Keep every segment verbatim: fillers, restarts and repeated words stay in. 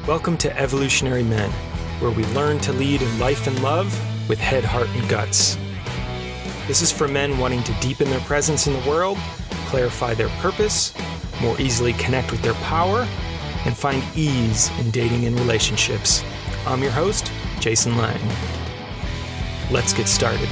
Welcome to Evolutionary Men, where we learn to lead in life and love with head, heart, and guts. This is for men wanting to deepen their presence in the world, clarify their purpose, more easily connect with their power, and find ease in dating and relationships. I'm your host, Jason Lang. Let's get started.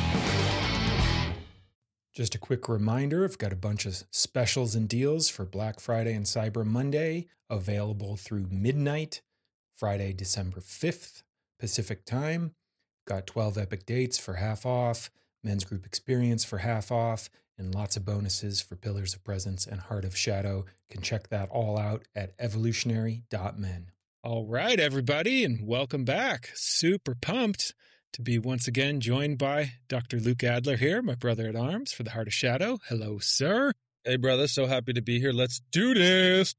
Just a quick reminder, I've got a bunch of specials and deals for Black Friday and Cyber Monday available through midnight, Friday, December fifth, Pacific time. Got twelve epic dates for half off, men's group experience for half off, and lots of bonuses for Pillars of Presence and Heart of Shadow. You can check that all out at evolutionary dot men. All right, everybody, and welcome back. Super pumped to be once again joined by Doctor Luke Adler here, my brother at arms for the Heart of Shadow. Hello, sir. Hey, brother. So happy to be here. Let's do this.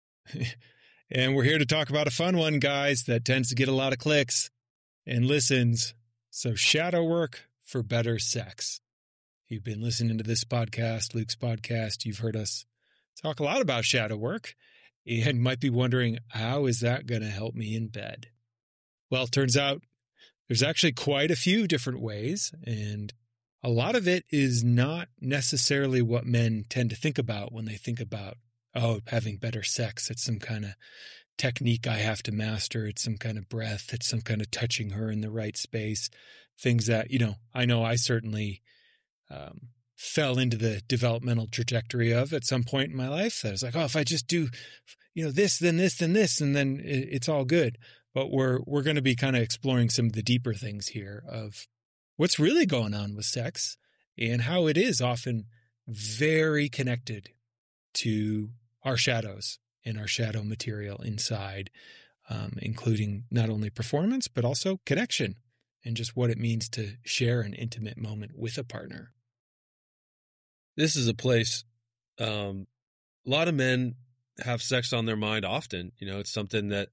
And we're here to talk about a fun one, guys, that tends to get a lot of clicks and listens. So shadow work for better sex. If you've been listening to this podcast, Luke's podcast, you've heard us talk a lot about shadow work and might be wondering, how is that going to help me in bed? Well, it turns out there's actually quite a few different ways, and a lot of it is not necessarily what men tend to think about when they think about, oh, having better sex. It's some kind of technique I have to master. It's some kind of breath. It's some kind of touching her in the right space. Things that, you know, I know I certainly um, fell into the developmental trajectory of at some point in my life. I was like, oh, if I just do, you know, this, then this, then this, and then it, it's all good. But we're we're going to be kind of exploring some of the deeper things here of what's really going on with sex and how it is often very connected to our shadows and our shadow material inside, um, including not only performance, but also connection and just what it means to share an intimate moment with a partner. This is a place, um, a lot of men have sex on their mind often. You know, it's something that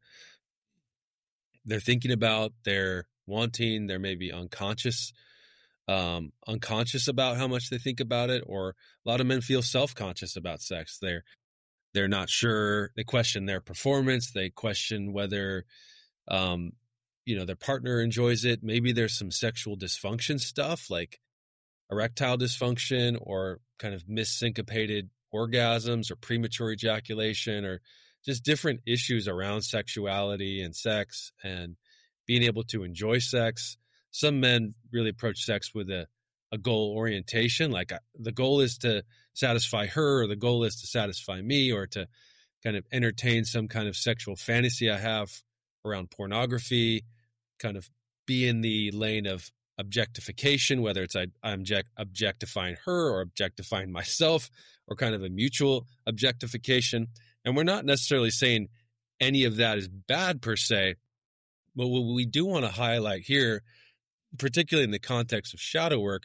they're thinking about, they're wanting, they're maybe unconscious, um, unconscious about how much they think about it, or a lot of men feel self-conscious about sex. They're they're not sure. They question their performance. They question whether, um, you know, their partner enjoys it. Maybe there's some sexual dysfunction stuff like erectile dysfunction or kind of missyncopated orgasms or premature ejaculation or just different issues around sexuality and sex and being able to enjoy sex. Some men really approach sex with a, a goal orientation, like the goal is to satisfy her, or the goal is to satisfy me, or to kind of entertain some kind of sexual fantasy I have around pornography, kind of be in the lane of objectification, whether it's I, I'm objectifying her or objectifying myself, or kind of a mutual objectification. And we're not necessarily saying any of that is bad per se, but what we do want to highlight here, particularly in the context of shadow work,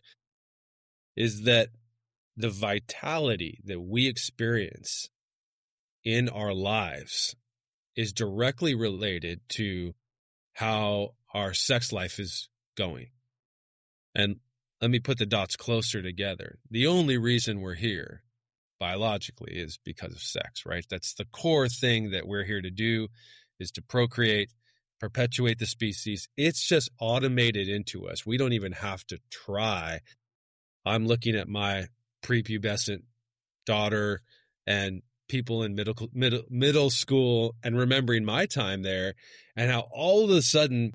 is that the vitality that we experience in our lives is directly related to how our sex life is going. And let me put the dots closer together. The only reason we're here biologically is because of sex, right? That's the core thing that we're here to do, is to procreate, perpetuate the species. It's just automated into us. We don't even have to try. I'm looking at my prepubescent daughter and people in middle, middle, middle school and remembering my time there, and how all of a sudden,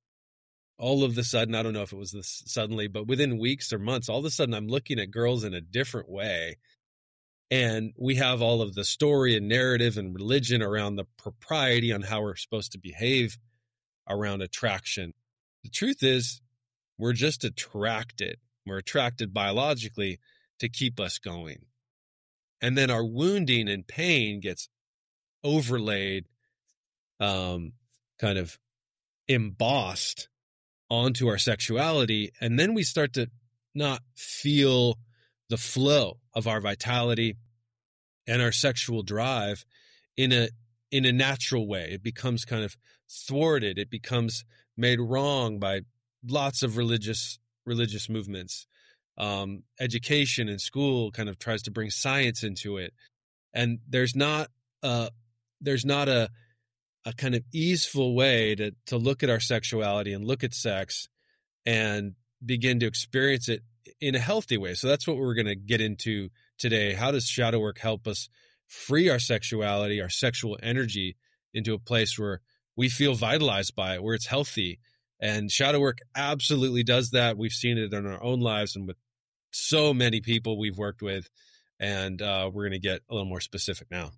all of the sudden, I don't know if it was this suddenly, but within weeks or months, all of a sudden I'm looking at girls in a different way. And we have all of the story and narrative and religion around the propriety on how we're supposed to behave around attraction. The truth is, we're just attracted. We're attracted biologically to keep us going. And then our wounding and pain gets overlaid, um, kind of embossed onto our sexuality. And then we start to not feel the flow of our vitality and our sexual drive in a in a natural way. It becomes kind of thwarted. It becomes made wrong by lots of religious religious movements. Um, education in school kind of tries to bring science into it, and there's not a there's not a a kind of easeful way to to look at our sexuality and look at sex and begin to experience it in a healthy way. So that's what we're going to get into today. How does shadow work help us free our sexuality, our sexual energy into a place where we feel vitalized by it, where it's healthy? And shadow work absolutely does that. We've seen it in our own lives and with so many people we've worked with. And uh, we're going to get a little more specific now.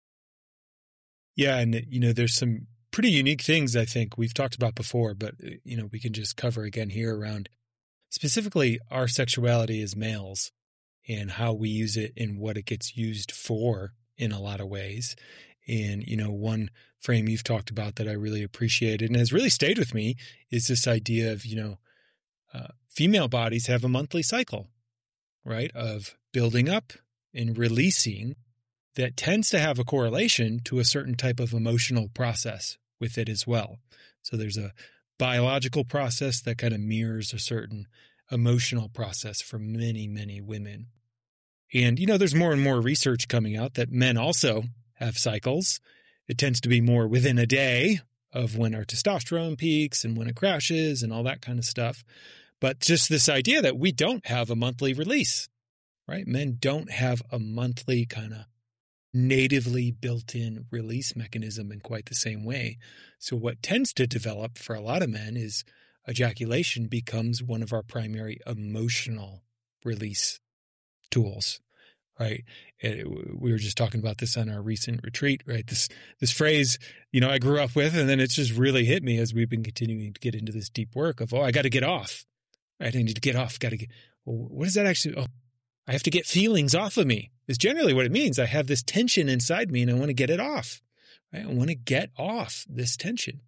Yeah. And, you know, there's some pretty unique things I think we've talked about before, but, you know, we can just cover again here around specifically our sexuality as males and how we use it and what it gets used for in a lot of ways. And, you know, one frame you've talked about that I really appreciated and has really stayed with me is this idea of, you know, uh, female bodies have a monthly cycle, right, of building up and releasing that tends to have a correlation to a certain type of emotional process with it as well. So there's a biological process that kind of mirrors a certain emotional process for many, many women. And, you know, there's more and more research coming out that men also have cycles. It tends to be more within a day of when our testosterone peaks and when it crashes and all that kind of stuff. But just this idea that we don't have a monthly release, right? Men don't have a monthly kind of natively built-in release mechanism in quite the same way. So what tends to develop for a lot of men is ejaculation becomes one of our primary emotional release tools, right? It, we were just talking about this on our recent retreat, right? This this phrase, you know, I grew up with, and then it's just really hit me as we've been continuing to get into this deep work of, oh, I got to get off, right? I need to get off, got to get, well, what does that actually, oh, I have to get feelings off of me. It's generally what it means. I have this tension inside me and I want to get it off, right? I want to get off this tension.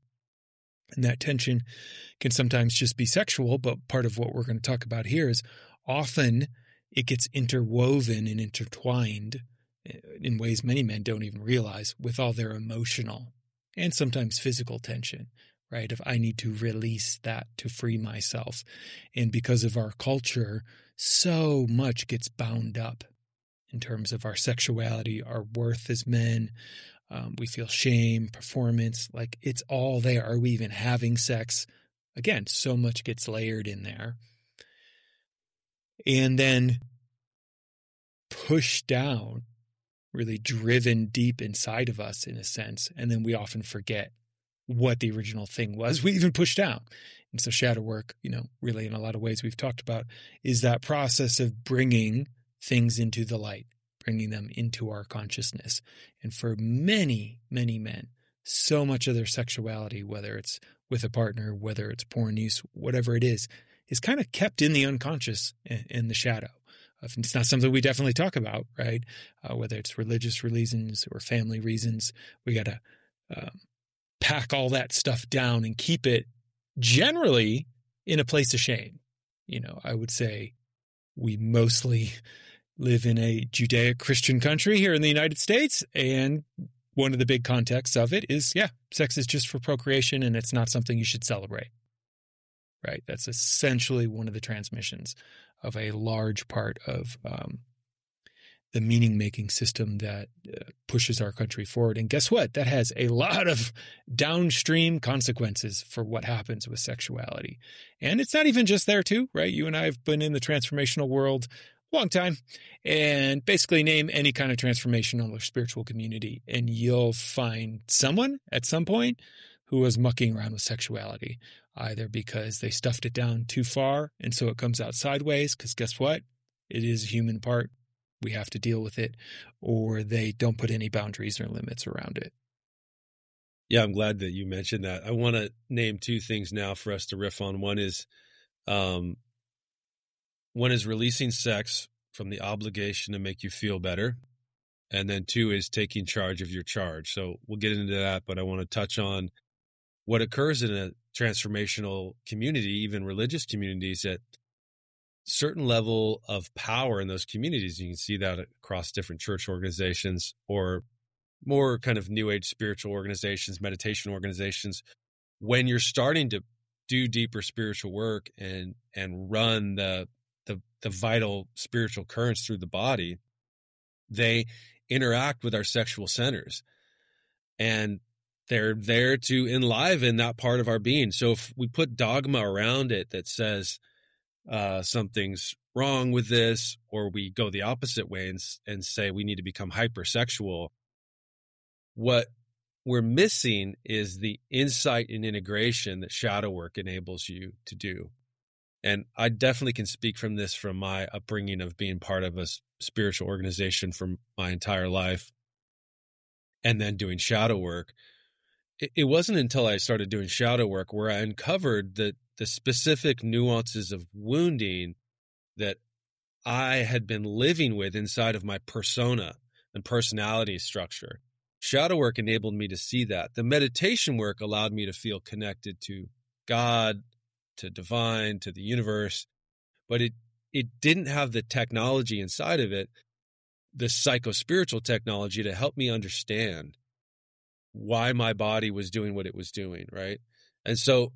And that tension can sometimes just be sexual, but part of what we're going to talk about here is often it gets interwoven and intertwined in ways many men don't even realize with all their emotional and sometimes physical tension, right? If I need to release that to free myself. And because of our culture, so much gets bound up in terms of our sexuality, our worth as men. Um, we feel shame, performance, like it's all there. Are we even having sex? Again, so much gets layered in there. And then pushed down, really driven deep inside of us in a sense. And then we often forget what the original thing was we even pushed down. And so shadow work, you know, really in a lot of ways we've talked about is that process of bringing things into the light, bringing them into our consciousness. And for many, many men, so much of their sexuality, whether it's with a partner, whether it's porn use, whatever it is, is kind of kept in the unconscious and in the shadow. It's not something we definitely talk about, right? Uh, whether it's religious reasons or family reasons, we got to um, pack all that stuff down and keep it generally in a place of shame. You know, I would say we mostly live in a Judeo-Christian country here in the United States. And one of the big contexts of it is, yeah, sex is just for procreation and it's not something you should celebrate, right? That's essentially one of the transmissions of a large part of um, the meaning-making system that uh, pushes our country forward. And guess what? That has a lot of downstream consequences for what happens with sexuality. And it's not even just there too, right? You and I have been in the transformational world a long time, and basically name any kind of transformational or spiritual community, and you'll find someone at some point who was mucking around with sexuality, either because they stuffed it down too far and so it comes out sideways, because guess what? It is a human part. We have to deal with it, or they don't put any boundaries or limits around it. Yeah, I'm glad that you mentioned that. I want to name two things now for us to riff on. One is, um, one is releasing sex from the obligation to make you feel better. And then two is taking charge of your charge. So we'll get into that, but I want to touch on what occurs in a transformational community, even religious communities, at certain level of power in those communities. You can see that across different church organizations or more kind of new age spiritual organizations, meditation organizations. When you're starting to do deeper spiritual work and and run the the, the vital spiritual currents through the body, they interact with our sexual centers. And they're there to enliven that part of our being. So if we put dogma around it that says uh, something's wrong with this, or we go the opposite way and, and say we need to become hypersexual, what we're missing is the insight and integration that shadow work enables you to do. And I definitely can speak from this from my upbringing of being part of a spiritual organization for my entire life and then doing shadow work. It, it wasn't until I started doing shadow work where I uncovered the, the specific nuances of wounding that I had been living with inside of my persona and personality structure. Shadow work enabled me to see that. The meditation work allowed me to feel connected to God, to divine, to the universe, but it it didn't have the technology inside of it, the psycho-spiritual technology to help me understand why my body was doing what it was doing, right? And so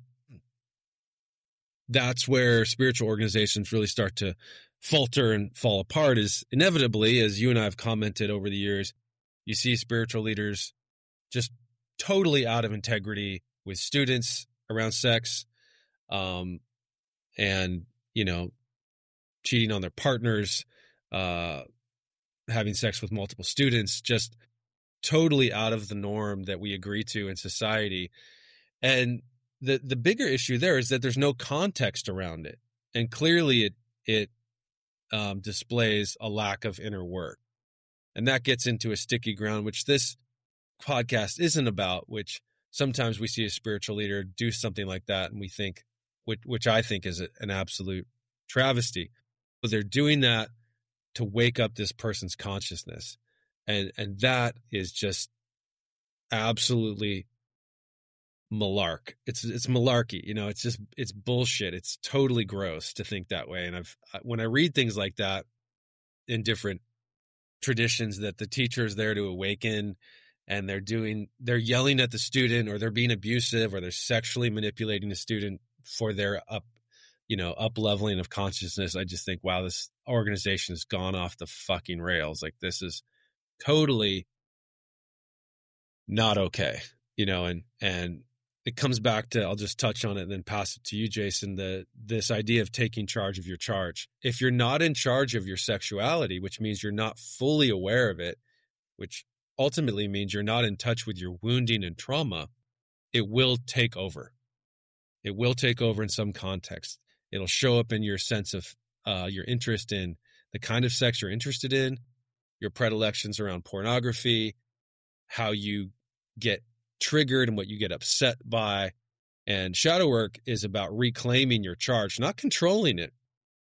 that's where spiritual organizations really start to falter and fall apart, is inevitably, as you and I have commented over the years, you see spiritual leaders just totally out of integrity with students around sex, um, and, you know, cheating on their partners, uh, having sex with multiple students, just totally out of the norm that we agree to in society. And the the bigger issue there is that there's no context around it. And clearly it, it um, displays a lack of inner work. And that gets into a sticky ground, which this podcast isn't about, which sometimes we see a spiritual leader do something like that, and we think, which, which I think is an absolute travesty. But they're doing that to wake up this person's consciousness. And, and that is just absolutely malark. It's, it's malarkey, you know, it's just, it's bullshit. It's totally gross to think that way. And I've, when I read things like that in different traditions, that the teacher is there to awaken, and they're doing, they're yelling at the student, or they're being abusive, or they're sexually manipulating the student for their up, you know, up leveling of consciousness. I just think, wow, this organization has gone off the fucking rails. Like, this is totally not okay, you know, and, and it comes back to, I'll just touch on it and then pass it to you, Jason, the, this idea of taking charge of your charge. If you're not in charge of your sexuality, which means you're not fully aware of it, which ultimately means you're not in touch with your wounding and trauma, it will take over. It will take over in some context. It'll show up in your sense of uh, your interest in the kind of sex you're interested in, your predilections around pornography, how you get triggered and what you get upset by. And shadow work is about reclaiming your charge, not controlling it,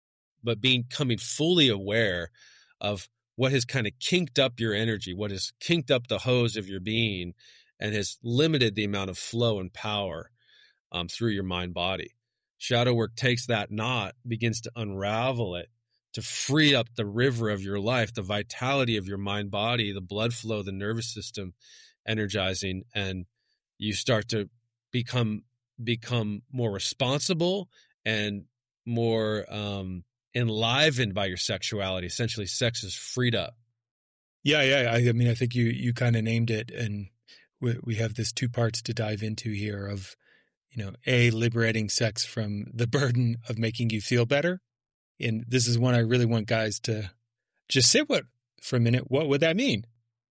but being becoming fully aware of what has kind of kinked up your energy, what has kinked up the hose of your being, and has limited the amount of flow and power um, through your mind body. Shadow work takes that knot, begins to unravel it, to free up the river of your life, the vitality of your mind body, the blood flow, the nervous system energizing, and you start to become become more responsible and more um, enlivened by your sexuality. Essentially, sex is freed up. Yeah, yeah. I, I mean, I think you you kind of named it, and we, we have this two parts to dive into here of, you know, A, liberating sex from the burden of making you feel better. And this is one I really want guys to just sit with for a minute. What would that mean?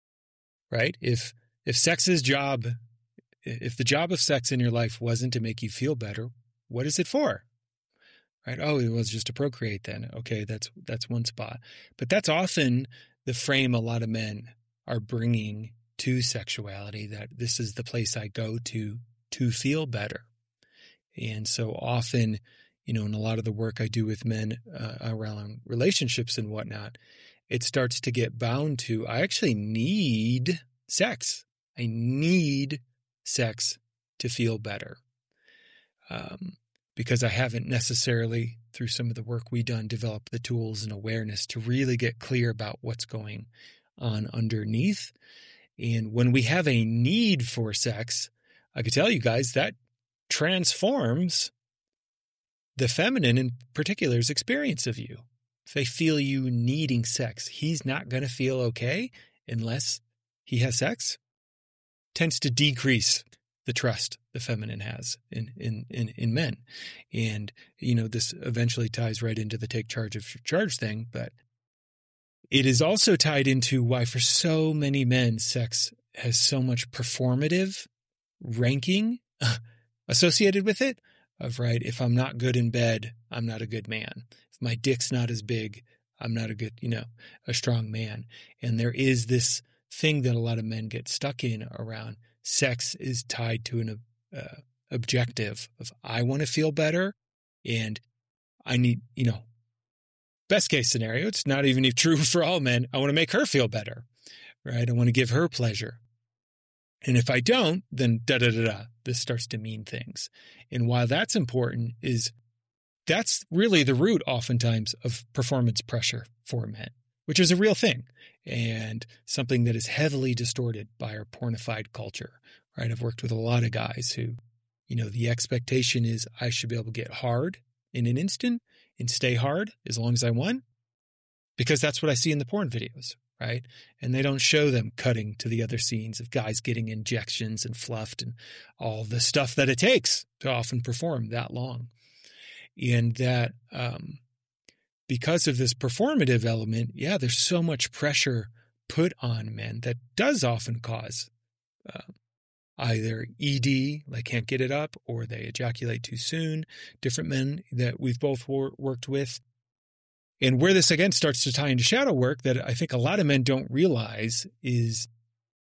Right? If if sex's job, if the job of sex in your life wasn't to make you feel better, what is it for? Right? Oh, it was just to procreate then. Okay, that's that's one spot. But that's often the frame a lot of men are bringing to sexuality, that this is the place I go to to feel better. And so often, you know, in a lot of the work I do with men uh, around relationships and whatnot, it starts to get bound to, I actually need sex. I need sex to feel better. Um, because I haven't necessarily, through some of the work we've done, developed the tools and awareness to really get clear about what's going on underneath. And when we have a need for sex, I could tell you guys that transforms the feminine in particular's experience of you. If they feel you needing sex, he's not going to feel okay unless he has sex. Tends to decrease the trust the feminine has in, in, in, in men. And, you know, this eventually ties right into the take charge of your charge thing, but it is also tied into why for so many men, sex has so much performative ranking associated with it of, right, if I'm not good in bed, I'm not a good man. If my dick's not as big, I'm not a good, you know, a strong man. And there is this thing that a lot of men get stuck in around sex is tied to an uh, objective of I want to feel better and I need, you know, best case scenario, it's not even true for all men. I want to make her feel better, right? I want to give her pleasure. And if I don't, then da da da da, this starts to mean things. And while that's important is that's really the root oftentimes of performance pressure for men, which is a real thing and something that is heavily distorted by our pornified culture, right? I've worked with a lot of guys who, you know, the expectation is I should be able to get hard in an instant and stay hard as long as I want because that's what I see in the porn videos, right? And they don't show them cutting to the other scenes of guys getting injections and fluffed and all the stuff that it takes to often perform that long. And that um, because of this performative element, yeah, there's so much pressure put on men that does often cause uh, either E D, like can't get it up, or they ejaculate too soon. Different men that we've both wor- worked with. And where this, again, starts to tie into shadow work that I think a lot of men don't realize is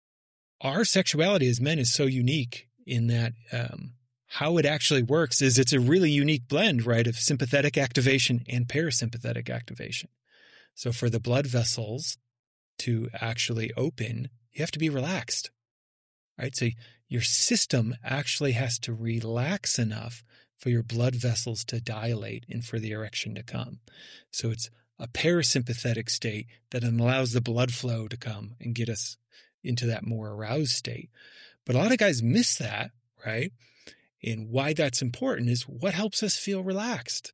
our sexuality as men is so unique in that um, how it actually works is it's a really unique blend, right, of sympathetic activation and parasympathetic activation. So for the blood vessels to actually open, you have to be relaxed, right? So your system actually has to relax enough for your blood vessels to dilate and for the erection to come. So it's a parasympathetic state that allows the blood flow to come and get us into that more aroused state. But a lot of guys miss that, right? And why that's important is what helps us feel relaxed.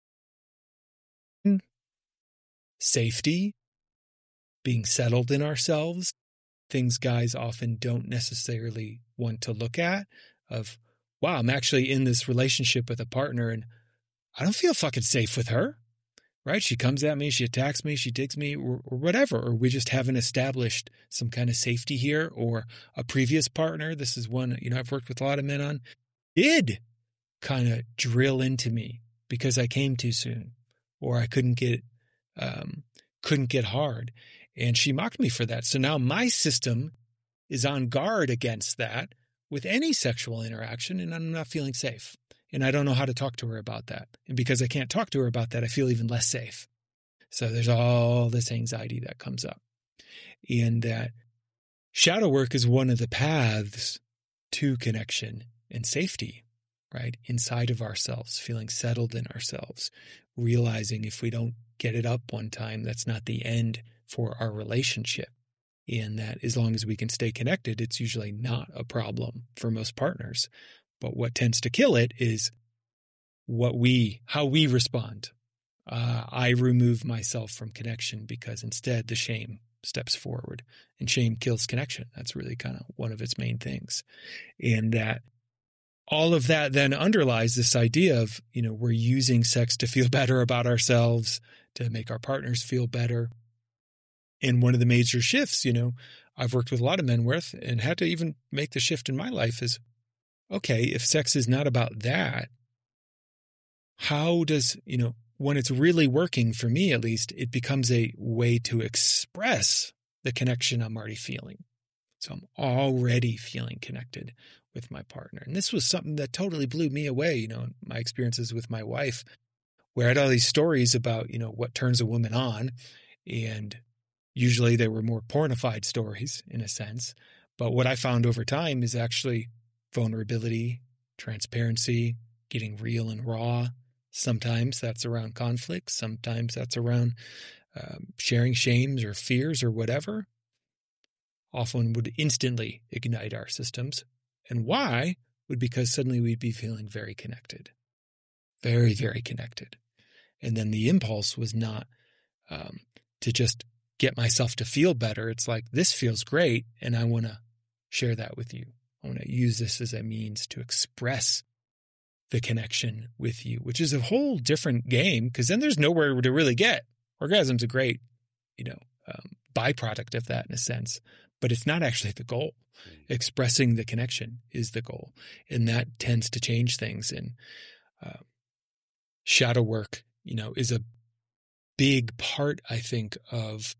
Safety, being settled in ourselves, things guys often don't necessarily want to look at of, wow, I'm actually in this relationship with a partner and I don't feel fucking safe with her, right? She comes at me, she attacks me, she digs me or, or whatever, or we just haven't established some kind of safety here or a previous partner. This is one, you know, I've worked with a lot of men on, did kind of drill into me because I came too soon or I couldn't get, um, couldn't get hard. And she mocked me for that. So now my system is on guard against that with any sexual interaction, and I'm not feeling safe. And I don't know how to talk to her about that. And because I can't talk to her about that, I feel even less safe. So there's all this anxiety that comes up. And that shadow work is one of the paths to connection and safety, right? Inside of ourselves, feeling settled in ourselves, realizing if we don't get it up one time, that's not the end for our relationship. And that as long as we can stay connected, it's usually not a problem for most partners. But what tends to kill it is what we, how we respond. Uh, I remove myself from connection because instead the shame steps forward, and shame kills connection. That's really kind of one of its main things. And that all of that then underlies this idea of, you know, we're using sex to feel better about ourselves, to make our partners feel better. And one of the major shifts, you know, I've worked with a lot of men with and had to even make the shift in my life is, okay, if sex is not about that, how does, you know, when it's really working for me, at least, it becomes a way to express the connection I'm already feeling. So I'm already feeling connected with my partner. And this was something that totally blew me away, you know, my experiences with my wife, where I had all these stories about, you know, what turns a woman on. And usually they were more pornified stories in a sense. But what I found over time is actually vulnerability, transparency, getting real and raw. Sometimes that's around conflict. Sometimes that's around um, sharing shames or fears or whatever. Often would instantly ignite our systems. And why? Would because suddenly we'd be feeling very connected. Very, very connected. And then the impulse was not um, to just get myself to feel better. It's like, this feels great, and I want to share that with you. I want to use this as a means to express the connection with you, which is a whole different game, because then there's nowhere to really get. Orgasm's a great, you know, um, byproduct of that in a sense, but it's not actually the goal. Expressing the connection is the goal, and that tends to change things. And uh, shadow work, you know, is a big part, I think, of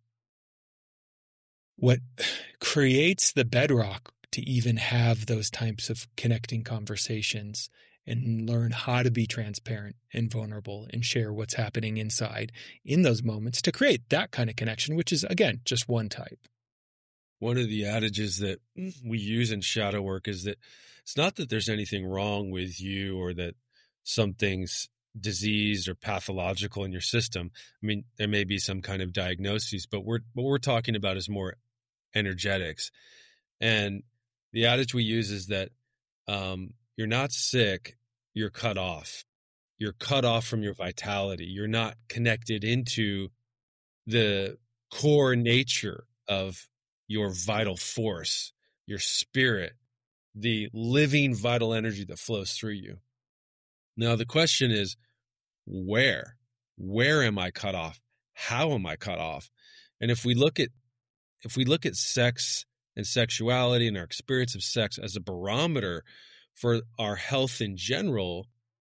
what creates the bedrock to even have those types of connecting conversations and learn how to be transparent and vulnerable and share what's happening inside in those moments to create that kind of connection, which is, again, just one type. One of the adages that we use in shadow work is that it's not that there's anything wrong with you or that something's diseased or pathological in your system. I mean, there may be some kind of diagnoses, but we're what we're talking about is more energetics. And the adage we use is that um, you're not sick, you're cut off. You're cut off from your vitality. You're not connected into the core nature of your vital force, your spirit, the living vital energy that flows through you. Now, the question is, where? Where am I cut off? How am I cut off? And if we look at if we look at sex and sexuality and our experience of sex as a barometer for our health in general,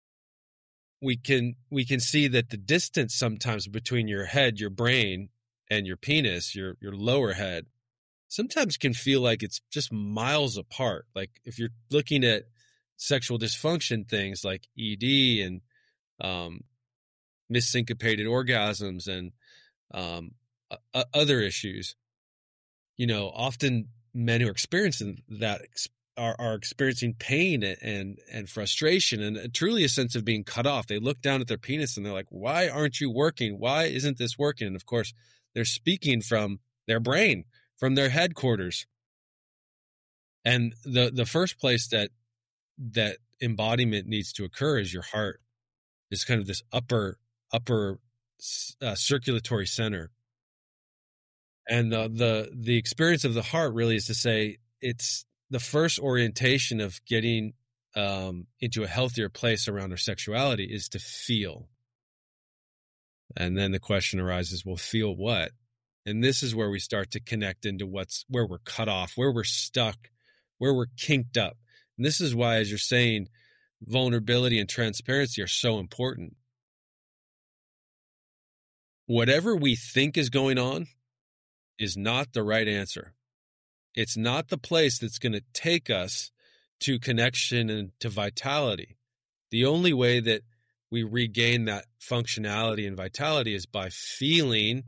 we can we can see that the distance sometimes between your head, your brain, and your penis, your your lower head, sometimes can feel like it's just miles apart. Like if you're looking at sexual dysfunction things like E D and um, missyncopated orgasms and um, uh, other issues, you know, often men who are experiencing that are, are experiencing pain and and frustration and truly a sense of being cut off. They look down at their penis and they're like, why aren't you working? Why isn't this working? And of course, they're speaking from their brain, from their headquarters. And the the first place that that embodiment needs to occur is your heart. It's kind of this upper upper uh, circulatory center. And uh, the the experience of the heart really is to say it's the first orientation of getting um, into a healthier place around our sexuality is to feel. And then the question arises, well, feel what? And this is where we start to connect into what's where we're cut off, where we're stuck, where we're kinked up. And this is why, as you're saying, vulnerability and transparency are so important. Whatever we think is going on is not the right answer. It's not the place that's going to take us to connection and to vitality. The only way that we regain that functionality and vitality is by feeling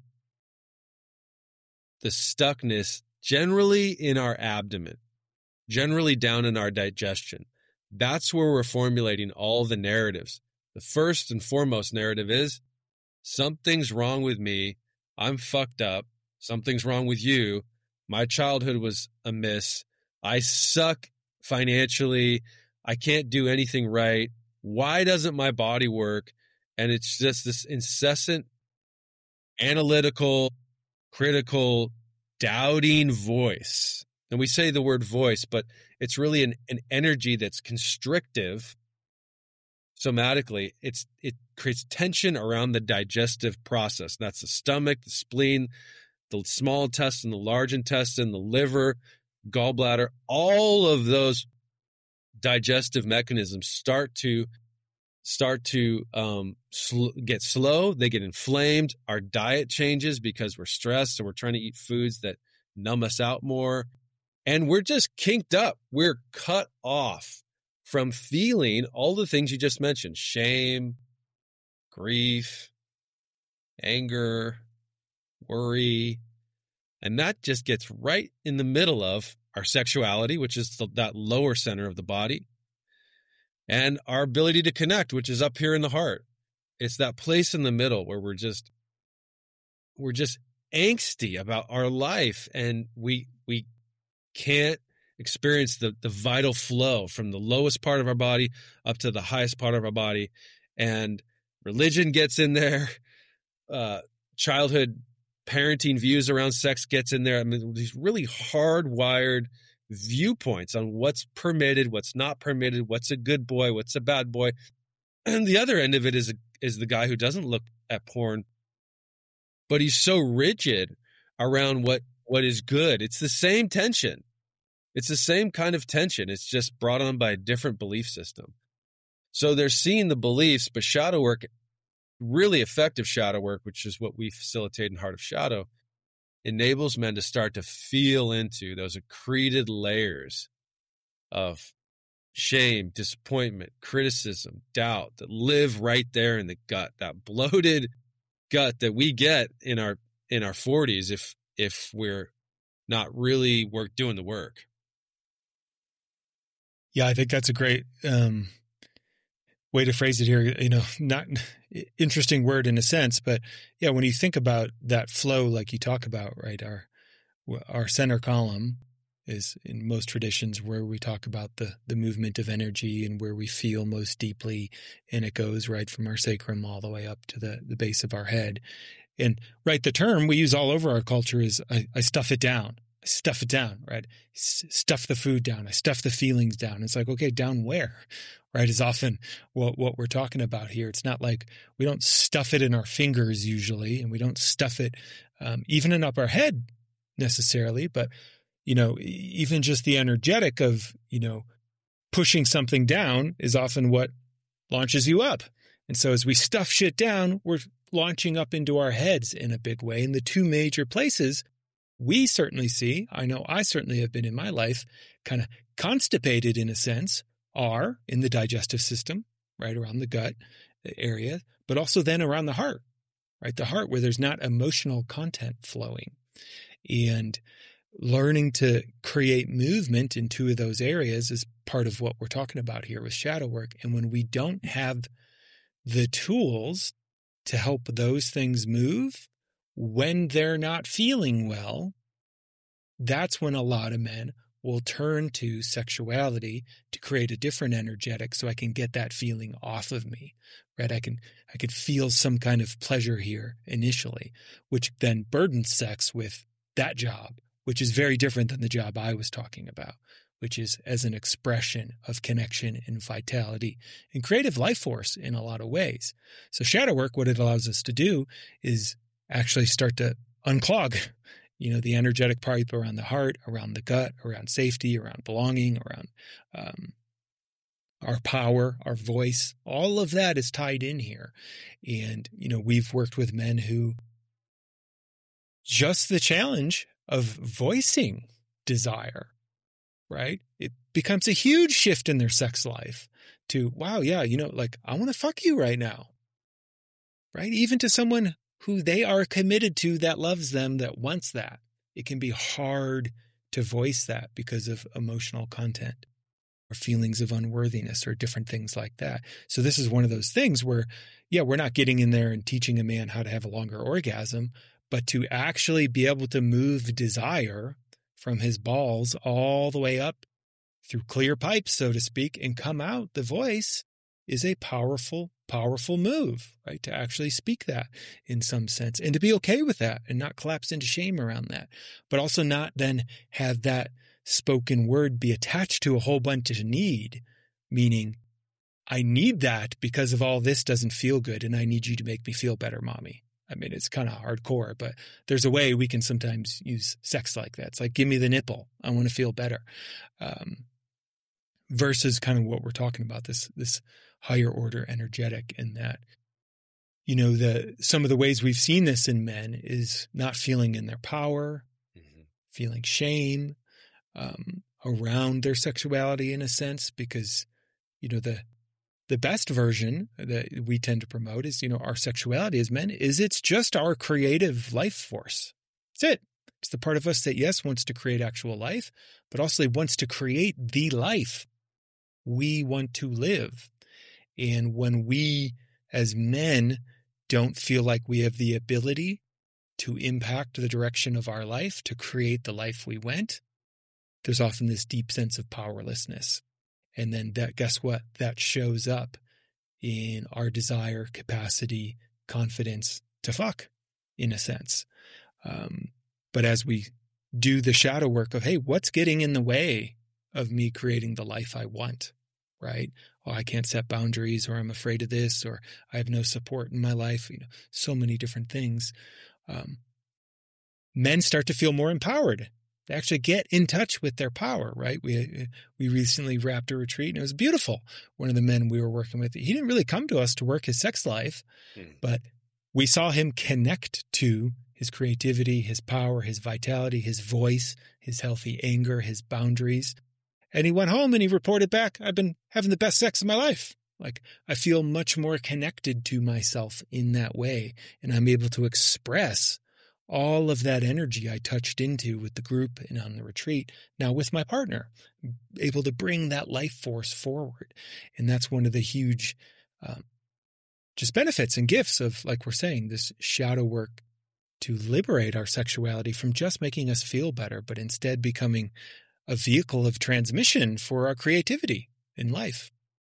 the stuckness generally in our abdomen, generally down in our digestion. That's where we're formulating all the narratives. The first and foremost narrative is, something's wrong with me. I'm fucked up. Something's wrong with you. My childhood was amiss. I suck financially. I can't do anything right. Why doesn't my body work? And it's just this incessant, analytical, critical, doubting voice. And we say the word voice, but it's really an, an energy that's constrictive somatically. It's it creates tension around the digestive process. That's the stomach, the spleen, the small intestine, the large intestine, the liver, gallbladder. All of those digestive mechanisms start to start to um, sl- get slow. They get inflamed. Our diet changes because we're stressed, so we're trying to eat foods that numb us out more. And we're just kinked up. We're cut off from feeling all the things you just mentioned: shame, grief, anger, worry. And that just gets right in the middle of our sexuality, which is the, that lower center of the body, and our ability to connect, which is up here in the heart. It's that place in the middle where we're just, we're just angsty about our life, and we, we can't experience the, the vital flow from the lowest part of our body up to the highest part of our body. And religion gets in there. Uh, childhood parenting views around sex gets in there. I mean, these really hardwired viewpoints on what's permitted, what's not permitted, what's a good boy, what's a bad boy. And the other end of it is, is the guy who doesn't look at porn, but he's so rigid around what, what is good. It's the same tension. It's the same kind of tension. It's just brought on by a different belief system. So they're seeing the beliefs, but shadow work, really effective shadow work, which is what we facilitate in Heart of Shadow, enables men to start to feel into those accreted layers of shame, disappointment, criticism, doubt that live right there in the gut, that bloated gut that we get in our in our forties if if we're not really work doing the work. Yeah, I think that's a great um, way to phrase it here. You know, not interesting word in a sense, but yeah, when you think about that flow, like you talk about, right? Our our center column is in most traditions where we talk about the the movement of energy and where we feel most deeply, and it goes right from our sacrum all the way up to the the base of our head. And right, the term we use all over our culture is I, I stuff it down. I stuff it down, right? S- stuff the food down. I stuff the feelings down. It's like, okay, down where, right? Is often what, what we're talking about here. It's not like we don't stuff it in our fingers usually, and we don't stuff it um, even in up our head necessarily, but, you know, even just the energetic of, you know, pushing something down is often what launches you up. And so as we stuff shit down, we're launching up into our heads in a big way. And the two major places we certainly see, I know I certainly have been in my life, kind of constipated in a sense, are in the digestive system, right around the gut area, but also then around the heart, right? The heart where there's not emotional content flowing. And learning to create movement in two of those areas is part of what we're talking about here with shadow work. And when we don't have the tools to help those things move, when they're not feeling well, that's when a lot of men will turn to sexuality to create a different energetic so I can get that feeling off of me, right? I can, I could feel some kind of pleasure here initially, which then burdens sex with that job, which is very different than the job I was talking about, which is as an expression of connection and vitality and creative life force in a lot of ways. So shadow work, what it allows us to do is actually start to unclog, you know, the energetic pipe around the heart, around the gut, around safety, around belonging, around um, our power, our voice. All of that is tied in here. And, you know, we've worked with men who just the challenge of voicing desire, right? It becomes a huge shift in their sex life to, wow, yeah, you know, like, I want to fuck you right now, right? Even to someone who they are committed to, that loves them, that wants that. It can be hard to voice that because of emotional content or feelings of unworthiness or different things like that. So this is one of those things where, yeah, we're not getting in there and teaching a man how to have a longer orgasm, but to actually be able to move desire from his balls all the way up through clear pipes, so to speak, and come out the voice is a powerful, powerful move, right? To actually speak that in some sense and to be okay with that and not collapse into shame around that, but also not then have that spoken word be attached to a whole bunch of need, meaning I need that because of all this doesn't feel good and I need you to make me feel better, mommy. I mean, it's kind of hardcore, but there's a way we can sometimes use sex like that. It's like, give me the nipple. I want to feel better. Um, versus kind of what we're talking about, this, this higher order energetic in that, you know, the, some of the ways we've seen this in men is not feeling in their power, mm-hmm. feeling shame, um, around their sexuality in a sense, because, you know, the, the best version that we tend to promote is, you know, our sexuality as men is it's just our creative life force. That's it. It's the part of us that, yes, wants to create actual life, but also wants to create the life we want to live. And when we as men don't feel like we have the ability to impact the direction of our life, to create the life we want, there's often this deep sense of powerlessness. And then that, guess what? That shows up in our desire, capacity, confidence to fuck, in a sense. Um, but as we do the shadow work of, hey, what's getting in the way of me creating the life I want, right? Oh, I can't set boundaries, or I'm afraid of this, or I have no support in my life. You know, so many different things. Um, men start to feel more empowered. They actually get in touch with their power, right? We we recently wrapped a retreat, and it was beautiful. One of the men we were working with, he didn't really come to us to work his sex life, mm. but we saw him connect to his creativity, his power, his vitality, his voice, his healthy anger, his boundaries. And he went home and he reported back, I've been having the best sex of my life. Like, I feel much more connected to myself in that way. And I'm able to express all of that energy I touched into with the group and on the retreat, now with my partner, able to bring that life force forward. And that's one of the huge um, just benefits and gifts of, like we're saying, this shadow work to liberate our sexuality from just making us feel better, but instead becoming a vehicle of transmission for our creativity in life.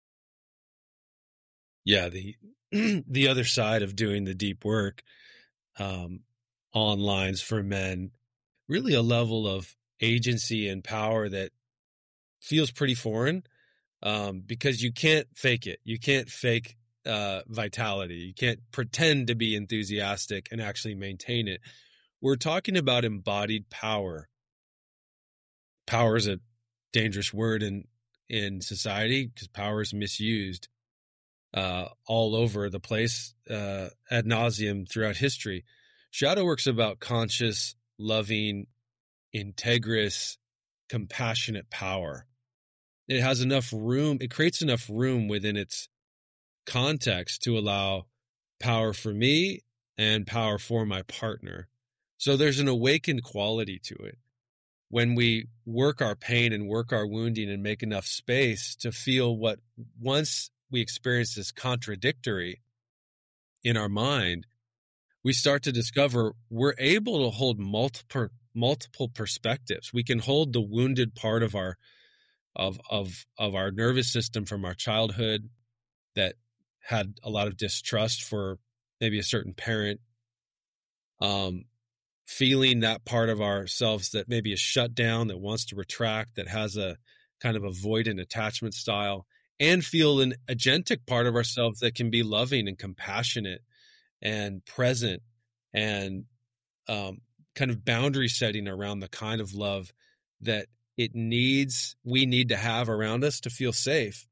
Yeah, the the other side of doing the deep work um, on lines for men, really a level of agency and power that feels pretty foreign um, because you can't fake it. You can't fake uh, vitality. You can't pretend to be enthusiastic and actually maintain it. We're talking about embodied power. Power is a dangerous word in, in society because power is misused uh, all over the place uh, ad nauseum throughout history. Shadow work's about conscious, loving, integrous, compassionate power. It has enough room, it creates enough room within its context to allow power for me and power for my partner. So there's an awakened quality to it. When we work our pain and work our wounding and make enough space to feel what once we experience as contradictory in our mind, we start to discover we're able to hold multiple multiple perspectives. We can hold the wounded part of our of of of our nervous system from our childhood that had a lot of distrust for maybe a certain parent, um, feeling that part of ourselves that maybe is shut down, that wants to retract, that has a kind of avoidant attachment style, and feel an agentic part of ourselves that can be loving and compassionate and present and um, kind of boundary setting around the kind of love that it needs, we need to have around us to feel safe.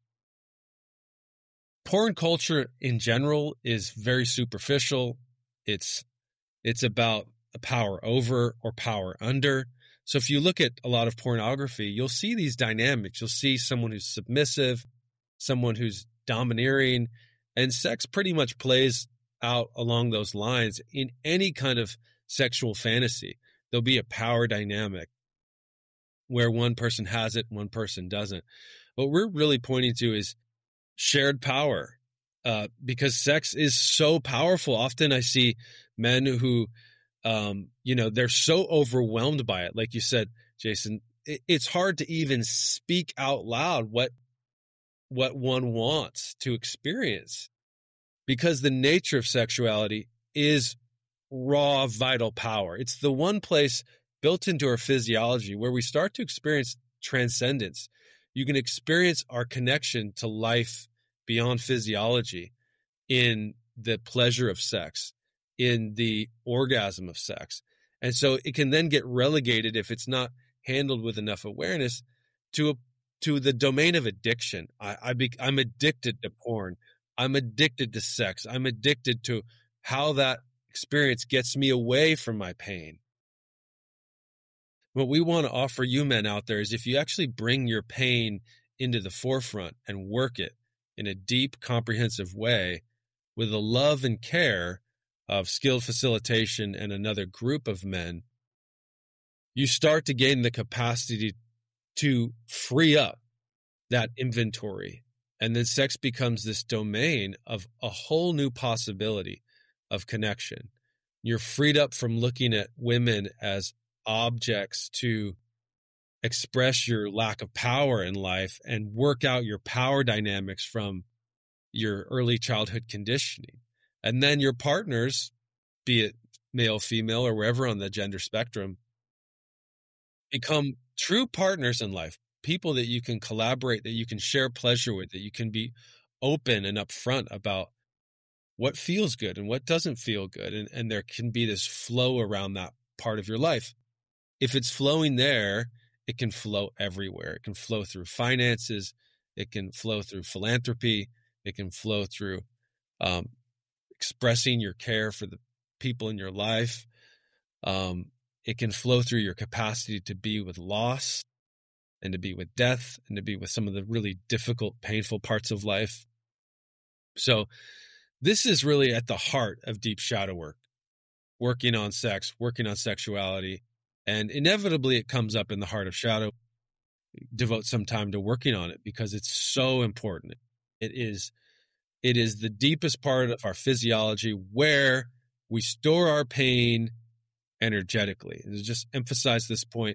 Porn culture in general is very superficial. It's it's about power over or power under. So if you look at a lot of pornography, you'll see these dynamics. You'll see someone who's submissive, someone who's domineering, and sex pretty much plays out along those lines in any kind of sexual fantasy. There'll be a power dynamic where one person has it, one person doesn't. What we're really pointing to is shared power, uh, because sex is so powerful. Often I see men who, um, you know, they're so overwhelmed by it. Like you said, Jason, it, it's hard to even speak out loud what what one wants to experience, because the nature of sexuality is raw, vital power. It's the one place built into our physiology where we start to experience transcendence. You can experience our connection to life beyond physiology in the pleasure of sex, in the orgasm of sex. And so it can then get relegated, if it's not handled with enough awareness, to a, to the domain of addiction. I, I be, I'm addicted to porn. I'm addicted to sex. I'm addicted to how that experience gets me away from my pain. What we want to offer you men out there is, if you actually bring your pain into the forefront and work it in a deep, comprehensive way with the love and care of skilled facilitation and another group of men, you start to gain the capacity to free up that inventory. And then sex becomes this domain of a whole new possibility of connection. You're freed up from looking at women as objects to express your lack of power in life and work out your power dynamics from your early childhood conditioning. And then your partners, be it male, female, or wherever on the gender spectrum, become true partners in life, people that you can collaborate, that you can share pleasure with, that you can be open and upfront about what feels good and what doesn't feel good. And, and there can be this flow around that part of your life. If it's flowing there, it can flow everywhere. It can flow through finances. It can flow through philanthropy. It can flow through um, expressing your care for the people in your life. Um, it can flow through your capacity to be with loss and to be with death and to be with some of the really difficult, painful parts of life. So this is really at the heart of deep shadow work, working on sex, working on sexuality, and inevitably it comes up in the heart of shadow. Devote some time to working on it because it's so important. It is, it is the deepest part of our physiology where we store our pain energetically. And to just emphasize this point,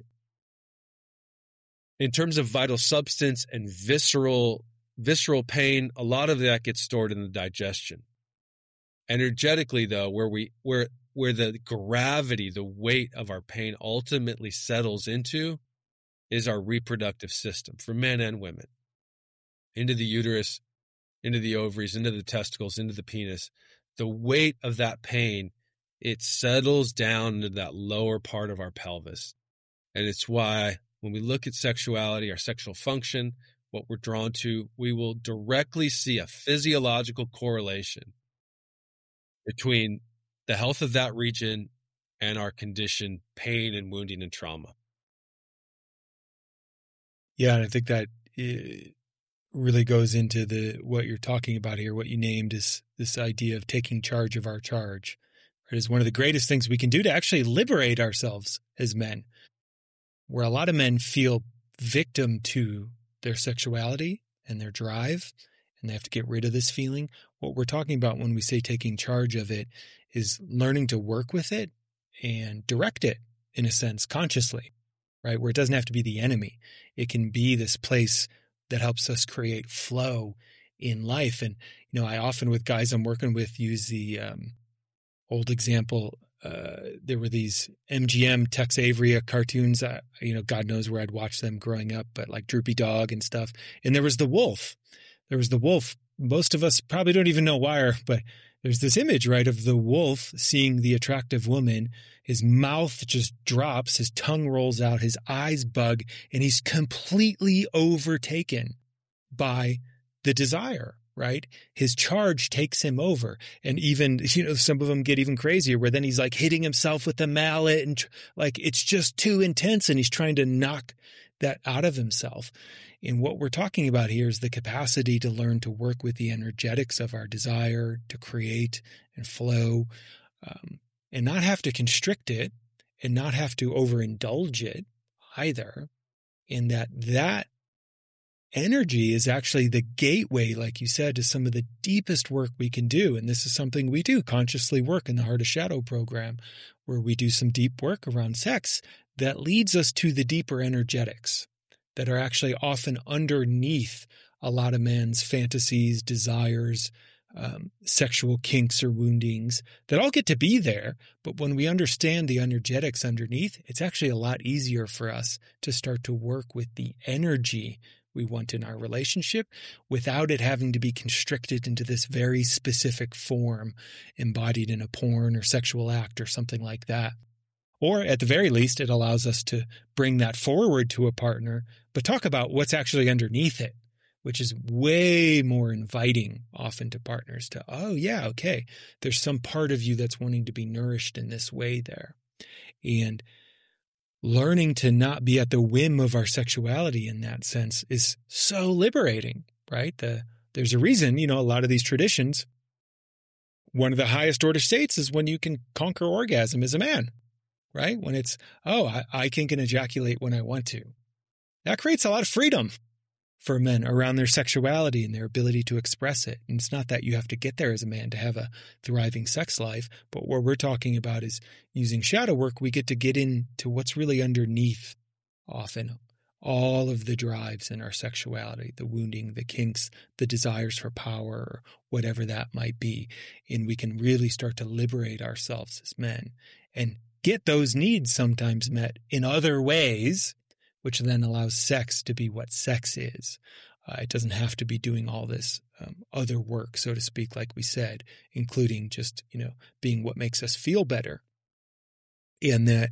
in terms of vital substance and visceral, visceral pain, a lot of that gets stored in the digestion. Energetically, though, where we, where, where the gravity, the weight of our pain ultimately settles into is our reproductive system for men and women, into the uterus, into the ovaries, into the testicles, into the penis. The weight of that pain, it settles down into that lower part of our pelvis. And it's why when we look at sexuality, our sexual function, what we're drawn to, we will directly see a physiological correlation between the health of that region and our condition, pain and wounding and trauma. Yeah, and I think that it really goes into the what you're talking about here. What you named is this idea of taking charge of our charge. It is one of the greatest things we can do to actually liberate ourselves as men, where a lot of men feel victim to their sexuality and their drive, and they have to get rid of this feeling. What we're talking about when we say taking charge of it is learning to work with it and direct it, in a sense, consciously. Right? Where it doesn't have to be the enemy. It can be this place that helps us create flow in life. And, you know, I often with guys I'm working with use the um, old example. Uh, there were these M G M Tex Avery cartoons. Uh, you know, God knows where I'd watched them growing up, but like Droopy Dog and stuff. And there was the wolf. There was the wolf. Most of us probably don't even know why, but there's this image, right, of the wolf seeing the attractive woman. His mouth just drops, his tongue rolls out, his eyes bug, and he's completely overtaken by the desire, right? His charge takes him over. And even, you know, some of them get even crazier where then he's like hitting himself with a mallet and like it's just too intense and he's trying to knock that out of himself. And what we're talking about here is the capacity to learn to work with the energetics of our desire to create and flow, um, and not have to constrict it and not have to overindulge it either. In that that energy is actually the gateway, like you said, to some of the deepest work we can do. And this is something we do consciously work in the Heart of Shadow program, where we do some deep work around sex that leads us to the deeper energetics that are actually often underneath a lot of men's fantasies, desires, um, sexual kinks or woundings that all get to be there. But when we understand the energetics underneath, it's actually a lot easier for us to start to work with the energy we want in our relationship without it having to be constricted into this very specific form embodied in a porn or sexual act or something like that. Or at the very least, it allows us to bring that forward to a partner, but talk about what's actually underneath it, which is way more inviting often to partners to, oh yeah, okay, there's some part of you that's wanting to be nourished in this way there. And learning to not be at the whim of our sexuality in that sense is so liberating, right? The, there's a reason, you know, a lot of these traditions, one of the highest order states is when you can conquer orgasm as a man. Right? When it's, oh, I, I can, can ejaculate when I want to. That creates a lot of freedom for men around their sexuality and their ability to express it. And it's not that you have to get there as a man to have a thriving sex life, but what we're talking about is using shadow work, we get to get into what's really underneath often all of the drives in our sexuality, the wounding, the kinks, the desires for power, or whatever that might be. And we can really start to liberate ourselves as men and get those needs sometimes met in other ways, which then allows sex to be what sex is. Uh, it doesn't have to be doing all this um, other work, so to speak, like we said, including just, you know, being what makes us feel better. And that,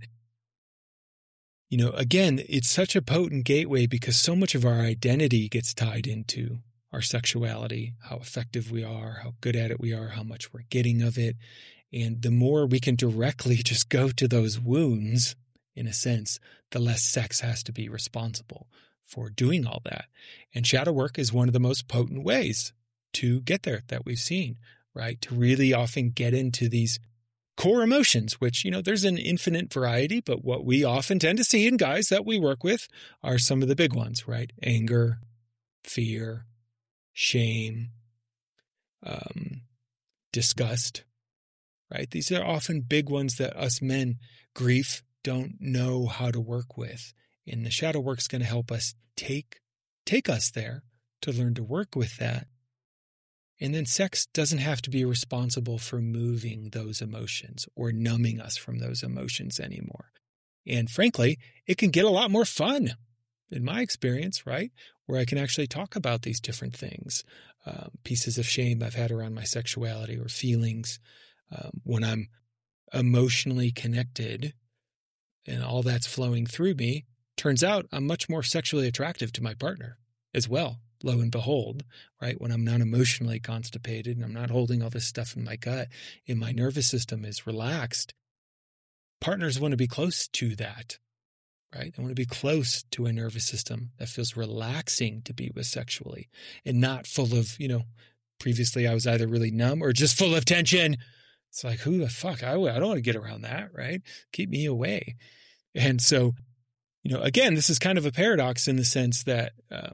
you know, again, it's such a potent gateway because so much of our identity gets tied into our sexuality, how effective we are, how good at it we are, how much we're getting of it. And the more we can directly just go to those wounds, in a sense, the less sex has to be responsible for doing all that. And shadow work is one of the most potent ways to get there that we've seen, right? To really often get into these core emotions, which, you know, there's an infinite variety, but what we often tend to see in guys that we work with are some of the big ones, right? Anger, fear, shame, um, disgust, right? These are often big ones that us men, grief, don't know how to work with. And the shadow work's going to help us take, take us there to learn to work with that. And then sex doesn't have to be responsible for moving those emotions or numbing us from those emotions anymore. And frankly, it can get a lot more fun in my experience, right? Where I can actually talk about these different things, um, pieces of shame I've had around my sexuality or feelings. Um, when I'm emotionally connected and all that's flowing through me, turns out I'm much more sexually attractive to my partner as well. Lo and behold, right? When I'm not emotionally constipated and I'm not holding all this stuff in my gut and my nervous system is relaxed, partners want to be close to that, right? They want to be close to a nervous system that feels relaxing to be with sexually and not full of, you know, previously I was either really numb or just full of tension. It's like, who the fuck? I, I don't want to get around that, right? Keep me away. And so, you know, again, this is kind of a paradox in the sense that uh,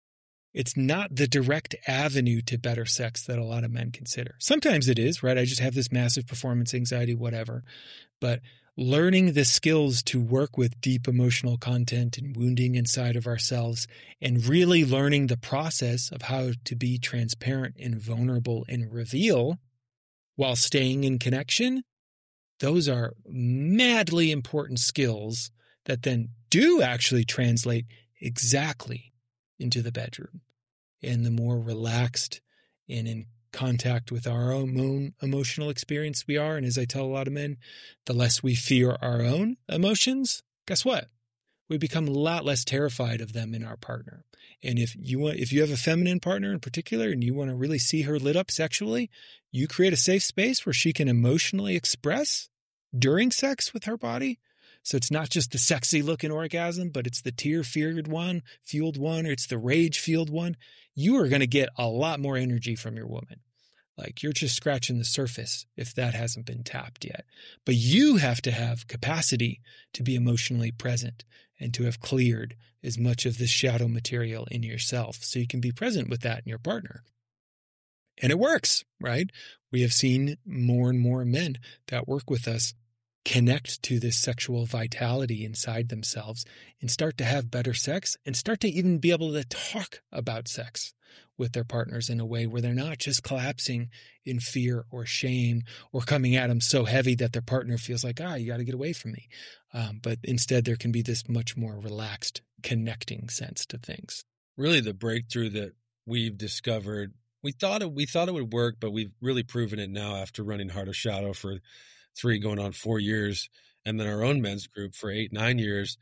it's not the direct avenue to better sex that a lot of men consider. Sometimes it is, right? I just have this massive performance anxiety, whatever. But learning the skills to work with deep emotional content and wounding inside of ourselves and really learning the process of how to be transparent and vulnerable and reveal while staying in connection, those are madly important skills that then do actually translate exactly into the bedroom. And the more relaxed and in contact with our own emotional experience we are, and as I tell a lot of men, the less we fear our own emotions, guess what? We become a lot less terrified of them in our partner. And if you want, if you have a feminine partner in particular and you want to really see her lit up sexually, you create a safe space where she can emotionally express during sex with her body. So it's not just the sexy looking orgasm, but it's the tear-feared one, fueled one, or it's the rage-fueled one. You are going to get a lot more energy from your woman. Like you're just scratching the surface if that hasn't been tapped yet. But you have to have capacity to be emotionally present and to have cleared as much of this shadow material in yourself so you can be present with that in your partner. And it works, right? We have seen more and more men that work with us connect to this sexual vitality inside themselves and start to have better sex and start to even be able to talk about sex with their partners in a way where they're not just collapsing in fear or shame or coming at them so heavy that their partner feels like, ah, you got to get away from me. Um, but instead there can be this much more relaxed connecting sense to things. Really the breakthrough that we've discovered, we thought it, we thought it would work, but we've really proven it now after running Heart of Shadow for three going on four years, and then our own men's group for eight, nine years,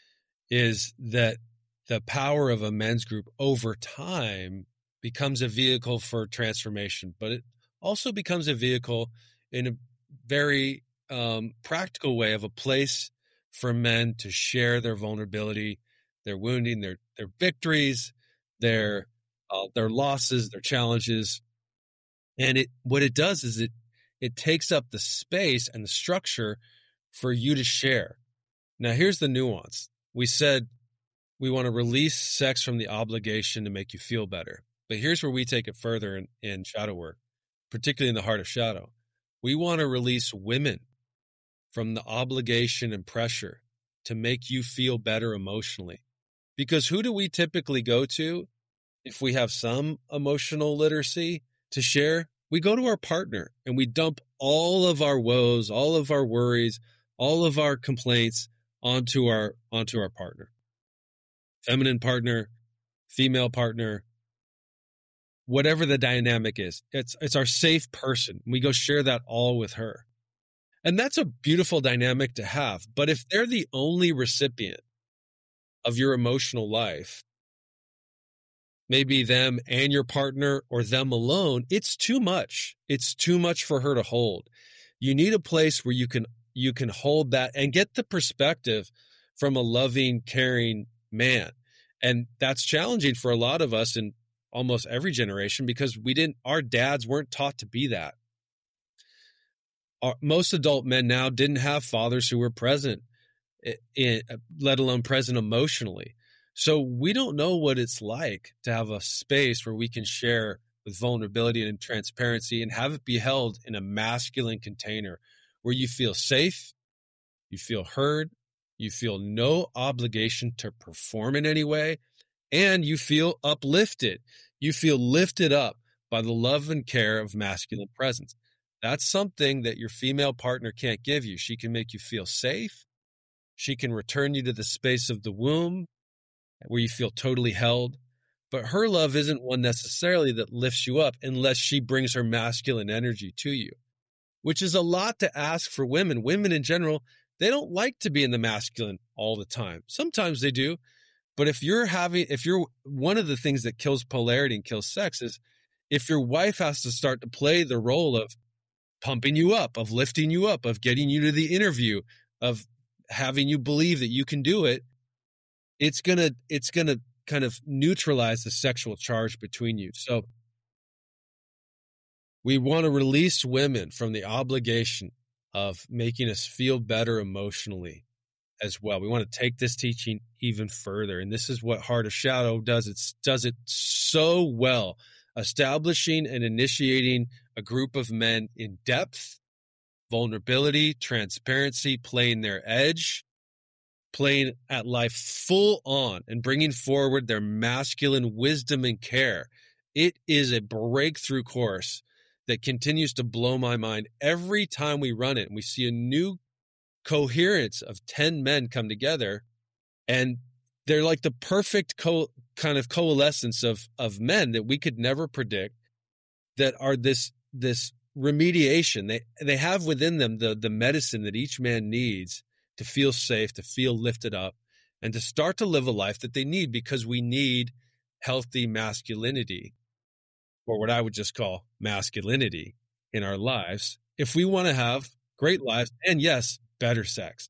is that the power of a men's group over time becomes a vehicle for transformation, but it also becomes a vehicle in a very um, practical way of a place for men to share their vulnerability, their wounding, their their victories, their uh, their losses, their challenges. And it what it does is it It takes up the space and the structure for you to share. Now, here's the nuance. We said we want to release sex from the obligation to make you feel better. But here's where we take it further in, in shadow work, particularly in the Heart of Shadow. We want to release women from the obligation and pressure to make you feel better emotionally. Because who do we typically go to if we have some emotional literacy to share? We go to our partner and we dump all of our woes, all of our worries, all of our complaints onto our onto our partner. Feminine partner, female partner, whatever the dynamic is. It's it's our safe person. We go share that all with her. And that's a beautiful dynamic to have. But if they're the only recipient of your emotional life, maybe them and your partner or them alone, it's too much. It's too much for her to hold. You need a place where you can you can hold that and get the perspective from a loving, caring man. And that's challenging for a lot of us in almost every generation because we didn't, our dads weren't taught to be that. Our, most adult men now didn't have fathers who were present, in, let alone present emotionally. So we don't know what it's like to have a space where we can share with vulnerability and transparency and have it be held in a masculine container where you feel safe, you feel heard, you feel no obligation to perform in any way, and you feel uplifted. You feel lifted up by the love and care of masculine presence. That's something that your female partner can't give you. She can make you feel safe. She can return you to the space of the womb where you feel totally held. But her love isn't one necessarily that lifts you up unless she brings her masculine energy to you, which is a lot to ask for women. Women in general, they don't like to be in the masculine all the time. Sometimes they do. But if you're having, if you're, one of the things that kills polarity and kills sex is if your wife has to start to play the role of pumping you up, of lifting you up, of getting you to the interview, of having you believe that you can do it, it's going to, it's going to kind of neutralize the sexual charge between you. So we want to release women from the obligation of making us feel better emotionally as well. We want to take this teaching even further. And this is what Heart of Shadow does. It does it so well, establishing and initiating a group of men in depth, vulnerability, transparency, playing their edge, playing at life full on and bringing forward their masculine wisdom and care. It is a breakthrough course that continues to blow my mind every time we run it. And we see a new coherence of ten men come together, and they're like the perfect co- kind of coalescence of, of men that we could never predict, that are this, this remediation. They, they have within them the, the medicine that each man needs to feel safe, to feel lifted up, and to start to live a life that they need, because we need healthy masculinity, or what I would just call masculinity in our lives, if we want to have great lives and, yes, better sex.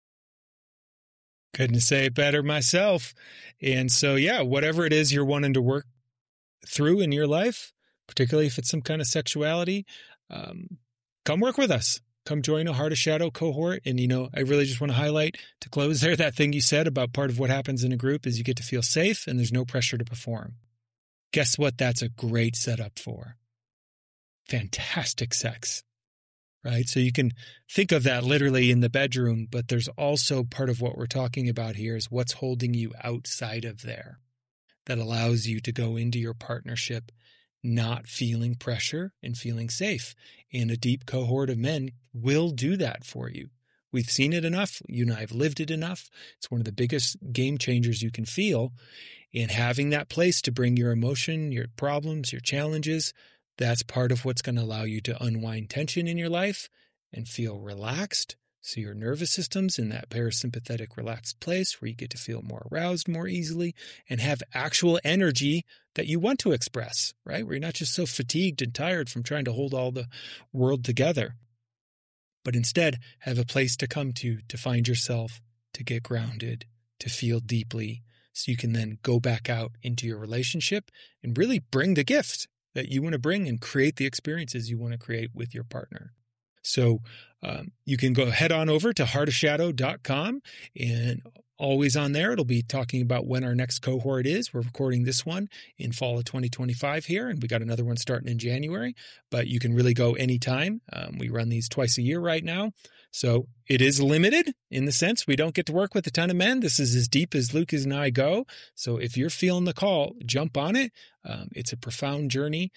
Couldn't say it better myself. And so, yeah, whatever it is you're wanting to work through in your life, particularly if it's some kind of sexuality, um, come work with us. Come join a Heart of Shadow cohort. And, you know, I really just want to highlight, to close there, that thing you said about part of what happens in a group is you get to feel safe and there's no pressure to perform. Guess what? That's a great setup for fantastic sex, right? So you can think of that literally in the bedroom, but there's also part of what we're talking about here is what's holding you outside of there that allows you to go into your partnership not feeling pressure and feeling safe. And a deep cohort of men will do that for you. We've seen it enough. You and I have lived it enough. It's one of the biggest game changers you can feel. And having that place to bring your emotion, your problems, your challenges, that's part of what's going to allow you to unwind tension in your life and feel relaxed. So your nervous system's in that parasympathetic relaxed place where you get to feel more aroused more easily and have actual energy that you want to express, right? Where you're not just so fatigued and tired from trying to hold all the world together, but instead have a place to come to, to find yourself, to get grounded, to feel deeply, so you can then go back out into your relationship and really bring the gift that you want to bring and create the experiences you want to create with your partner. So um, you can go head on over to heart of shadow dot com, and always on there, it'll be talking about when our next cohort is. We're recording this one in fall of twenty twenty-five here, and we got another one starting in January, but you can really go anytime. Um, we run these twice a year right now. So it is limited in the sense we don't get to work with a ton of men. This is as deep as Lucas and I go. So if you're feeling the call, jump on it. Um, it's a profound journey.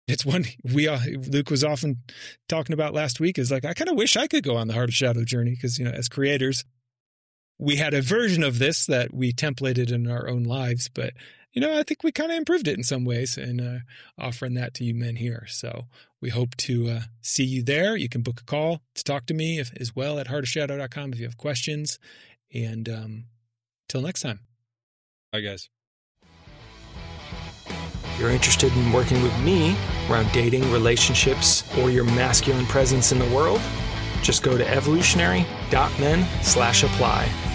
It's one we uh, Luke was often talking about last week is like, I kind of wish I could go on the Heart of Shadow journey because, you know, as creators, we had a version of this that we templated in our own lives, but, you know, I think we kind of improved it in some ways and uh, offering that to you men here. So we hope to uh, see you there. You can book a call to talk to me if, as well at heart of shadow dot com if you have questions. And um, till next time. Bye, guys. If you're interested in working with me around dating, relationships, or your masculine presence in the world, just go to evolutionary dot men slash apply.